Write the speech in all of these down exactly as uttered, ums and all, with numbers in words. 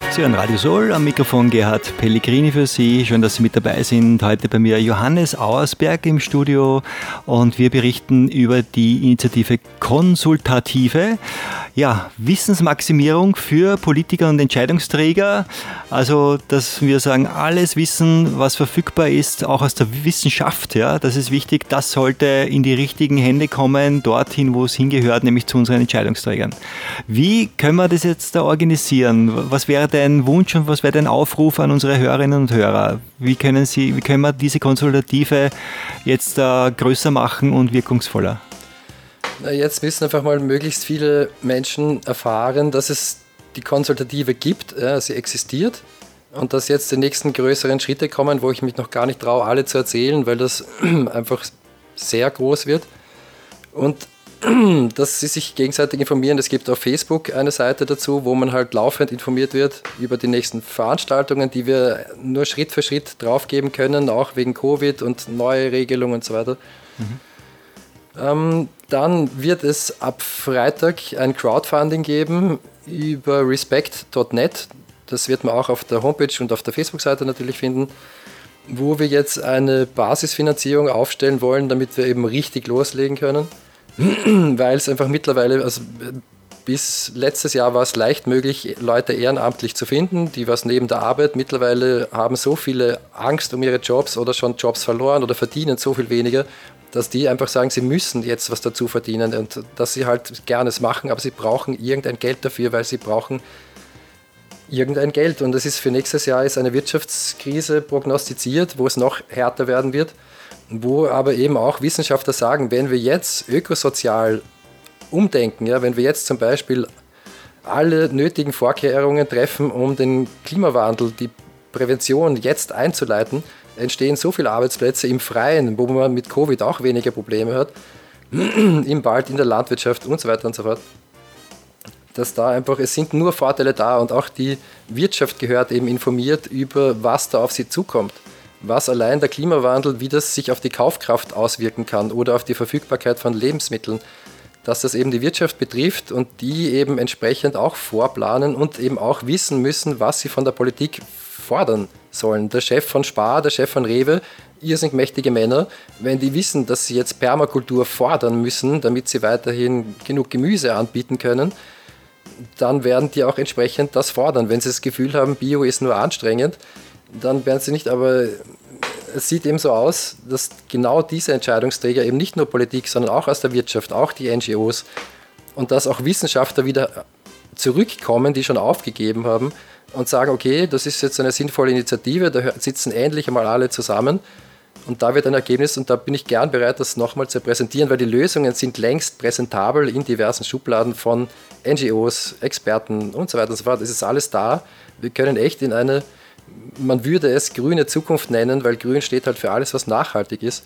Sie hören Radio Soul, am Mikrofon Gerhard Pellegrini für Sie. Schön, dass Sie mit dabei sind. Heute bei mir Johannes Auersberg im Studio und wir berichten über die Initiative Konsultative. Ja, Wissensmaximierung für Politiker und Entscheidungsträger. Also, dass wir sagen, alles Wissen, was verfügbar ist, auch aus der Wissenschaft, ja, das ist wichtig, das sollte in die richtigen Hände kommen, dorthin, wo es hingehört, nämlich zu unseren Entscheidungsträgern. Wie können wir das jetzt da organisieren? Was wäre dein Wunsch und was wäre dein Aufruf an unsere Hörerinnen und Hörer? Wie können Sie, wie können wir diese Konsultative jetzt äh, größer machen und wirkungsvoller? Na, jetzt müssen einfach mal möglichst viele Menschen erfahren, dass es die Konsultative gibt, ja, sie existiert und dass jetzt die nächsten größeren Schritte kommen, wo ich mich noch gar nicht traue, alle zu erzählen, weil das einfach sehr groß wird. Und dass sie sich gegenseitig informieren. Es gibt auf Facebook eine Seite dazu, wo man halt laufend informiert wird über die nächsten Veranstaltungen, die wir nur Schritt für Schritt draufgeben können, auch wegen Covid und neue Regelungen und so weiter. Mhm. Ähm, dann wird es ab Freitag ein Crowdfunding geben über respect punkt net. Das wird man auch auf der Homepage und auf der Facebook-Seite natürlich finden, wo wir jetzt eine Basisfinanzierung aufstellen wollen, damit wir eben richtig loslegen können. Weil es einfach mittlerweile, also bis letztes Jahr war es leicht möglich, Leute ehrenamtlich zu finden, die was neben der Arbeit. Mittlerweile haben so viele Angst um ihre Jobs oder schon Jobs verloren oder verdienen so viel weniger, dass die einfach sagen, sie müssen jetzt was dazu verdienen und dass sie halt gerne es machen, aber sie brauchen irgendein Geld dafür, weil sie brauchen irgendein Geld. Und das ist für nächstes Jahr ist eine Wirtschaftskrise prognostiziert, wo es noch härter werden wird. Wo aber eben auch Wissenschaftler sagen, wenn wir jetzt ökosozial umdenken, ja, wenn wir jetzt zum Beispiel alle nötigen Vorkehrungen treffen, um den Klimawandel, die Prävention jetzt einzuleiten, entstehen so viele Arbeitsplätze im Freien, wo man mit Covid auch weniger Probleme hat, im Wald, in der Landwirtschaft und so weiter und so fort, dass da einfach, es sind nur Vorteile da und auch die Wirtschaft gehört eben informiert über, was da auf sie zukommt. Was allein der Klimawandel, wie das sich auf die Kaufkraft auswirken kann oder auf die Verfügbarkeit von Lebensmitteln, dass das eben die Wirtschaft betrifft und die eben entsprechend auch vorplanen und eben auch wissen müssen, was sie von der Politik fordern sollen. Der Chef von Spar, der Chef von Rewe, irrsinnig mächtige Männer, wenn die wissen, dass sie jetzt Permakultur fordern müssen, damit sie weiterhin genug Gemüse anbieten können, dann werden die auch entsprechend das fordern. Wenn sie das Gefühl haben, Bio ist nur anstrengend, dann werden sie nicht, aber es sieht eben so aus, dass genau diese Entscheidungsträger eben nicht nur Politik, sondern auch aus der Wirtschaft, auch die N G Os und dass auch Wissenschaftler wieder zurückkommen, die schon aufgegeben haben und sagen, okay, das ist jetzt eine sinnvolle Initiative, da sitzen endlich einmal alle zusammen und da wird ein Ergebnis und da bin ich gern bereit, das nochmal zu präsentieren, weil die Lösungen sind längst präsentabel in diversen Schubladen von N G Os, Experten und so weiter und so fort. Es ist alles da. Wir können echt in eine, man würde es grüne Zukunft nennen, weil grün steht halt für alles, was nachhaltig ist.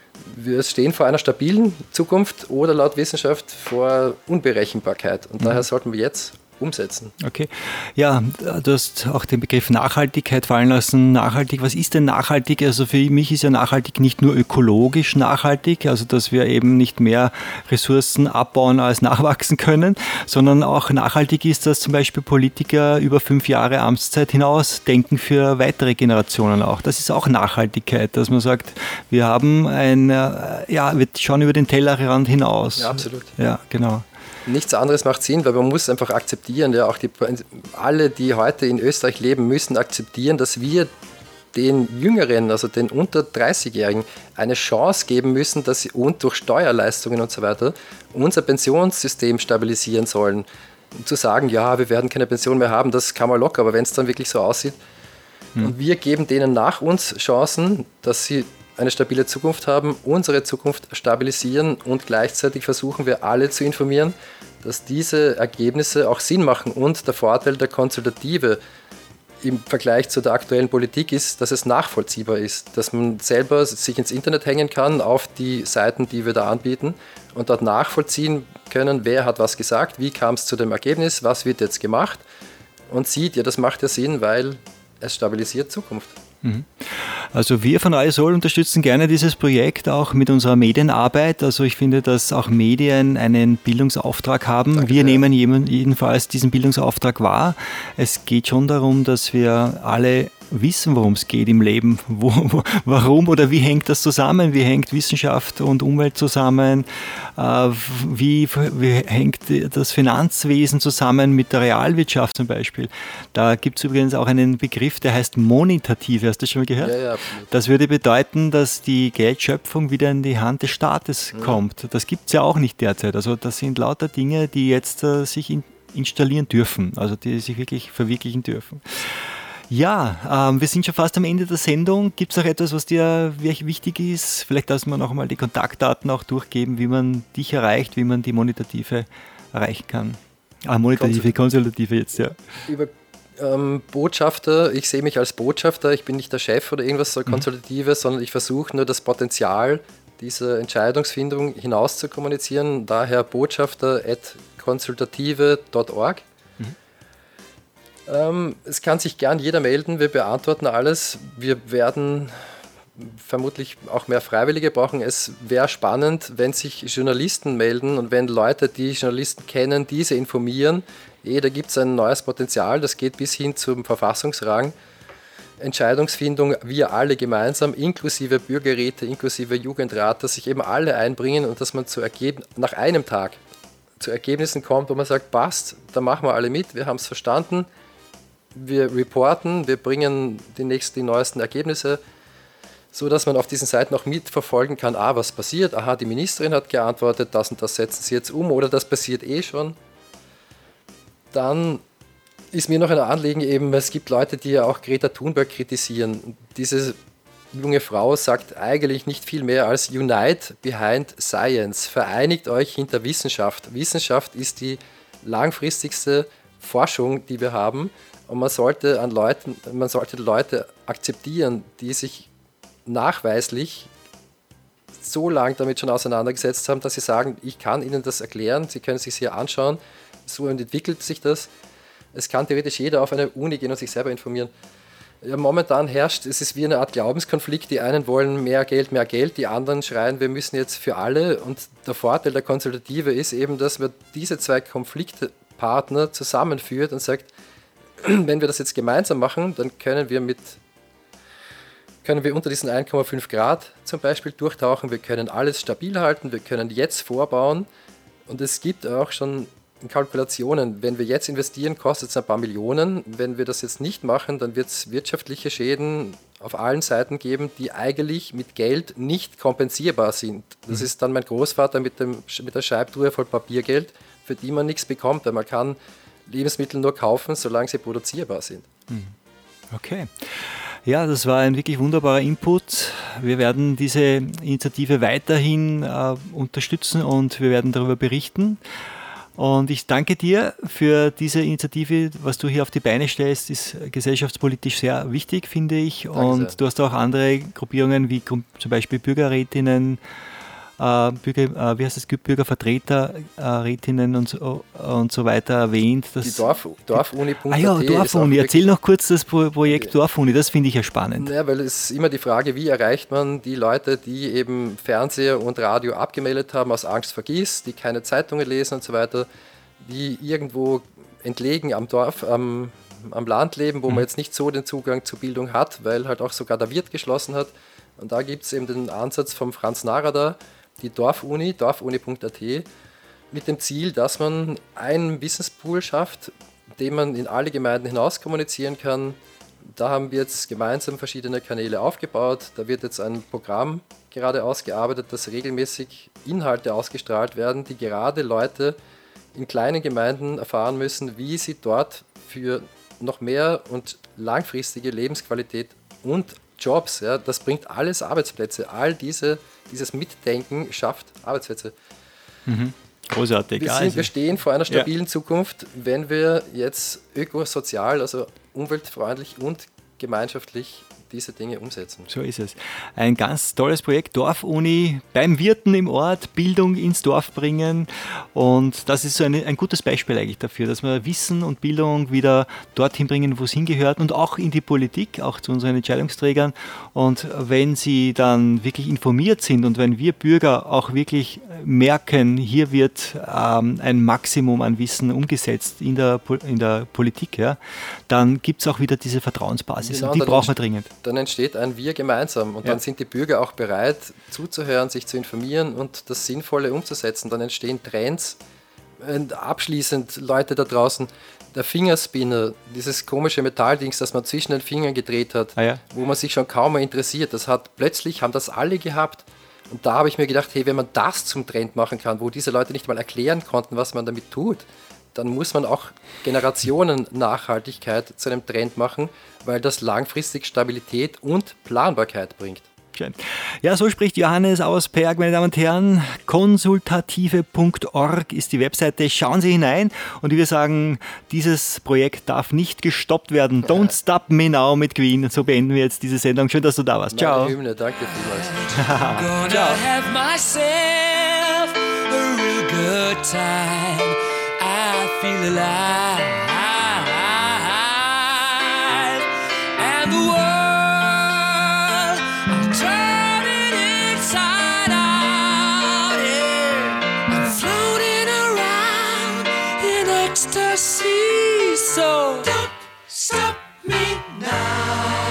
Wir stehen vor einer stabilen Zukunft oder laut Wissenschaft vor Unberechenbarkeit. Und mhm. daher sollten wir jetzt umsetzen. Okay. Ja, du hast auch den Begriff Nachhaltigkeit fallen lassen. Nachhaltig, was ist denn nachhaltig? Also für mich ist ja nachhaltig nicht nur ökologisch nachhaltig, also dass wir eben nicht mehr Ressourcen abbauen als nachwachsen können, sondern auch nachhaltig ist, dass zum Beispiel Politiker über fünf Jahre Amtszeit hinaus denken für weitere Generationen auch. Das ist auch Nachhaltigkeit, dass man sagt, wir haben ein, ja, wir schauen über den Tellerrand hinaus. Ja, absolut. Ja, genau. Nichts anderes macht Sinn, weil man muss einfach akzeptieren, ja, auch die, alle, die heute in Österreich leben, müssen akzeptieren, dass wir den Jüngeren, also den unter dreißigjährigen, eine Chance geben müssen, dass sie und durch Steuerleistungen und so weiter unser Pensionssystem stabilisieren sollen. Und zu sagen, ja, wir werden keine Pension mehr haben, das kann man locker, aber wenn es dann wirklich so aussieht. Hm. Und wir geben denen nach uns Chancen, dass sie eine stabile Zukunft haben, unsere Zukunft stabilisieren und gleichzeitig versuchen wir alle zu informieren, dass diese Ergebnisse auch Sinn machen. Und der Vorteil der Konsultative im Vergleich zu der aktuellen Politik ist, dass es nachvollziehbar ist, dass man selber sich ins Internet hängen kann auf die Seiten, die wir da anbieten und dort nachvollziehen können, wer hat was gesagt, wie kam es zu dem Ergebnis, was wird jetzt gemacht und sieht, ja, das macht ja Sinn, weil es stabilisiert Zukunft. Mhm. Also wir von A S O L unterstützen gerne dieses Projekt auch mit unserer Medienarbeit. Also ich finde, dass auch Medien einen Bildungsauftrag haben. Danke, wir ja. nehmen jedenfalls diesen Bildungsauftrag wahr. Es geht schon darum, dass wir alle wissen, worum es geht im Leben. Wo, wo, warum oder wie hängt das zusammen? Wie hängt Wissenschaft und Umwelt zusammen? Äh, wie, wie hängt das Finanzwesen zusammen mit der Realwirtschaft zum Beispiel? Da gibt es übrigens auch einen Begriff, der heißt Monetative. Hast du das schon mal gehört? Ja, ja, absolut. Das würde bedeuten, dass die Geldschöpfung wieder in die Hand des Staates mhm. kommt. Das gibt es ja auch nicht derzeit. Also das sind lauter Dinge, die jetzt äh, sich in, installieren dürfen, also die sich wirklich verwirklichen dürfen. Ja, ähm, wir sind schon fast am Ende der Sendung. Gibt es noch etwas, was dir wichtig ist? Vielleicht, dass wir noch mal die Kontaktdaten auch durchgeben, wie man dich erreicht, wie man die Monetative erreichen kann. Ah, Monetative, Konsultative jetzt, ja. Über ähm, Botschafter, ich sehe mich als Botschafter, ich bin nicht der Chef oder irgendwas so Konsultative, mhm. sondern ich versuche nur das Potenzial dieser Entscheidungsfindung hinaus zu kommunizieren. Daher botschafter at konsultative punkt org. Ähm, es kann sich gern jeder melden, wir beantworten alles. Wir werden vermutlich auch mehr Freiwillige brauchen. Es wäre spannend, wenn sich Journalisten melden und wenn Leute, die Journalisten kennen, diese informieren. Eh, da gibt es ein neues Potenzial, das geht bis hin zum Verfassungsrang. Entscheidungsfindung, wir alle gemeinsam, inklusive Bürgerräte, inklusive Jugendrat, dass sich eben alle einbringen und dass man zu Ergeb- nach einem Tag zu Ergebnissen kommt, wo man sagt, passt, da machen wir alle mit, wir haben es verstanden. Wir reporten, wir bringen die nächsten, die neuesten Ergebnisse, so dass man auf diesen Seiten auch mitverfolgen kann, ah, was passiert, aha, die Ministerin hat geantwortet, das und das setzen sie jetzt um oder das passiert eh schon. Dann ist mir noch ein Anliegen eben, es gibt Leute, die ja auch Greta Thunberg kritisieren. Diese junge Frau sagt eigentlich nicht viel mehr als Unite behind Science, vereinigt euch hinter Wissenschaft. Wissenschaft ist die langfristigste Forschung, die wir haben. Und man sollte, an Leuten, man sollte Leute akzeptieren, die sich nachweislich so lange damit schon auseinandergesetzt haben, dass sie sagen, ich kann Ihnen das erklären, Sie können es sich hier anschauen, so entwickelt sich das. Es kann theoretisch jeder auf eine Uni gehen und sich selber informieren. Ja, momentan herrscht, es ist wie eine Art Glaubenskonflikt, die einen wollen mehr Geld, mehr Geld, die anderen schreien, wir müssen jetzt für alle. Und der Vorteil der Konsultative ist eben, dass man diese zwei Konfliktpartner zusammenführt und sagt, wenn wir das jetzt gemeinsam machen, dann können wir mit können wir unter diesen eins Komma fünf Grad zum Beispiel durchtauchen, wir können alles stabil halten, wir können jetzt vorbauen und es gibt auch schon Kalkulationen, wenn wir jetzt investieren, kostet es ein paar Millionen, wenn wir das jetzt nicht machen, dann wird es wirtschaftliche Schäden auf allen Seiten geben, die eigentlich mit Geld nicht kompensierbar sind. Das mhm. ist dann mein Großvater mit, dem, mit der Scheibtruhe voll Papiergeld, für die man nichts bekommt, weil man kann Lebensmittel nur kaufen, solange sie produzierbar sind. Okay. Ja, das war ein wirklich wunderbarer Input. Wir werden diese Initiative weiterhin äh, unterstützen und wir werden darüber berichten. Und ich danke dir für diese Initiative, was du hier auf die Beine stellst, ist gesellschaftspolitisch sehr wichtig, finde ich. Danke und sehr. Du hast auch andere Gruppierungen wie zum Beispiel Bürgerrätinnen, äh, Bürger, äh, wie heißt das, Bürgervertreterrätinnen und so, und so weiter erwähnt. Die Dorf, Dorfuni Punkt at. Ah ja, Dorfuni. Erzähl noch kurz das Projekt okay. Dorfuni, das finde ich ja spannend. Ja, weil es ist immer die Frage, wie erreicht man die Leute, die eben Fernseher und Radio abgemeldet haben aus Angst vor Gies, die keine Zeitungen lesen und so weiter, die irgendwo entlegen am Dorf, am, am Land leben, wo mhm. man jetzt nicht so den Zugang zur Bildung hat, weil halt auch sogar der Wirt geschlossen hat. Und da gibt es eben den Ansatz vom Franz Narada, die Dorfuni, dorfuni Punkt at, mit dem Ziel, dass man einen Wissenspool schafft, den man in alle Gemeinden hinaus kommunizieren kann. Da haben wir jetzt gemeinsam verschiedene Kanäle aufgebaut. Da wird jetzt ein Programm gerade ausgearbeitet, dass regelmäßig Inhalte ausgestrahlt werden, die gerade Leute in kleinen Gemeinden erfahren müssen, wie sie dort für noch mehr und langfristige Lebensqualität und Jobs, ja, das bringt alles Arbeitsplätze. All diese, dieses Mitdenken schafft Arbeitsplätze. Mhm. Großartig. Wir, sind, wir stehen vor einer stabilen ja. Zukunft, wenn wir jetzt ökosozial, also umweltfreundlich und gemeinschaftlich diese Dinge umsetzen. So ist es. Ein ganz tolles Projekt, Dorfuni, beim Wirten im Ort, Bildung ins Dorf bringen. Und das ist so eine, ein gutes Beispiel eigentlich dafür, dass wir Wissen und Bildung wieder dorthin bringen, wo es hingehört und auch in die Politik, auch zu unseren Entscheidungsträgern. Und wenn sie dann wirklich informiert sind und wenn wir Bürger auch wirklich merken, hier wird ähm, ein Maximum an Wissen umgesetzt in der, in der Politik, ja, dann gibt es auch wieder diese Vertrauensbasis. Genau, und die brauchen wir dringend. Dann entsteht ein Wir gemeinsam und ja. dann sind die Bürger auch bereit zuzuhören, sich zu informieren und das Sinnvolle umzusetzen. Dann entstehen Trends. Und abschließend, Leute da draußen, der Fingerspinner, dieses komische Metalldings, das man zwischen den Fingern gedreht hat, ah ja. wo man sich schon kaum mehr interessiert, das hat plötzlich, haben das alle gehabt. Und da habe ich mir gedacht, hey, wenn man das zum Trend machen kann, wo diese Leute nicht mal erklären konnten, was man damit tut, dann muss man auch Generationen Nachhaltigkeit zu einem Trend machen, weil das langfristig Stabilität und Planbarkeit bringt. Schön. Ja, so spricht Johannes Auersperg, meine Damen und Herren. konsultative punkt org ist die Webseite. Schauen Sie hinein und wir sagen, dieses Projekt darf nicht gestoppt werden. Don't Stop Me Now mit Queen. Und so beenden wir jetzt diese Sendung. Schön, dass du da warst. Meine Ciao. Hymne, danke vielmals. Ciao. Have myself a real good time. I feel alive. And the world so don't stop me now.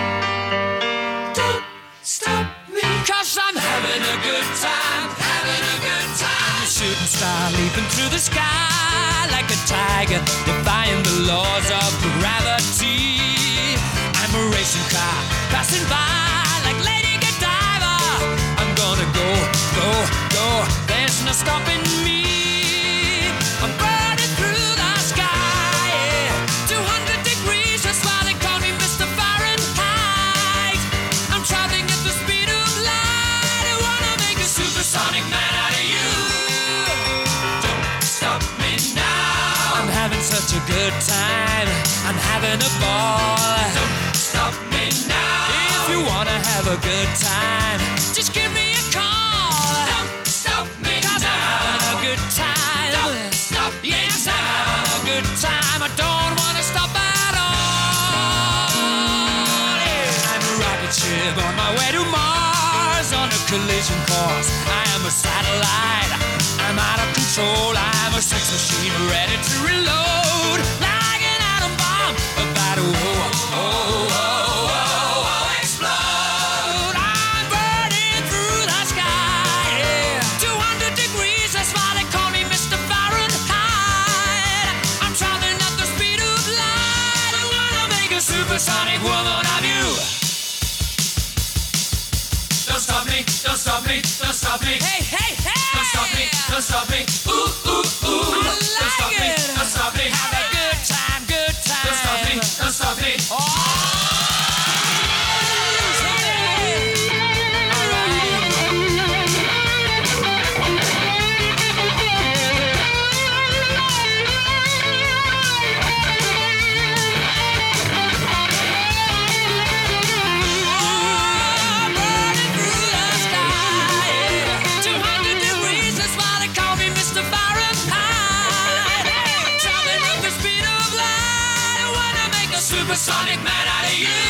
Don't stop me. Cause I'm having a good time, having a good time. I'm a shooting star leaping through the sky like a tiger, defying the laws of gravity. I'm a racing car passing by like Lady Godiva. I'm gonna go, go, go. There's no stopping me. I'm burning through the sky, yeah. two hundred degrees, that's why they call me Mister Fahrenheit. I'm traveling at the speed of light. I wanna make a supersonic man out of you. Don't stop me now. I'm having such a good time. I'm having a ball. Don't stop me now. If you wanna have a good time, just give me a call. Don't stop me now. 'Cause I'm having a good time. Don't Yes, I'm having a good time. I don't want to stop at all. Yeah. I'm a rocket ship on my way to Mars on a collision course. I am a satellite. I'm out of control. I'm a sex machine ready to reload like an atom bomb about to oh, oh, oh, oh, oh, explode. I'm burning through the sky. Yeah. two hundred degrees. That's why they call me Mister Fahrenheit. Supersonic woman of you. Don't stop me, don't stop me, don't stop me. Hey, hey, hey. Don't stop me, don't stop me. Ooh, ooh, ooh. I like don't stop it. me, don't stop me. Have a good time, good time. Don't stop me, don't stop me. Oh. Supersonic man out of you.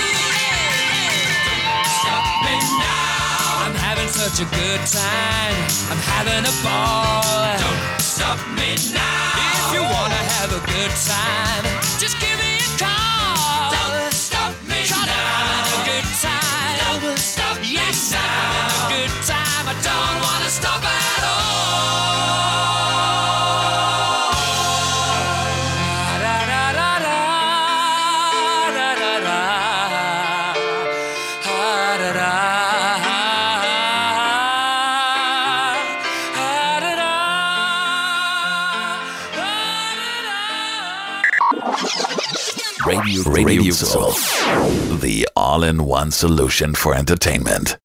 Stop me now. I'm having such a good time. I'm having a ball. Don't stop me now. If you wanna have a good time, just give me a call. Don't stop me now. I'm having a good time. Don't stop me yes, now. I'm having a good time. I don't wanna stop at all. Radio, Radio Soul, the all-in-one solution for entertainment.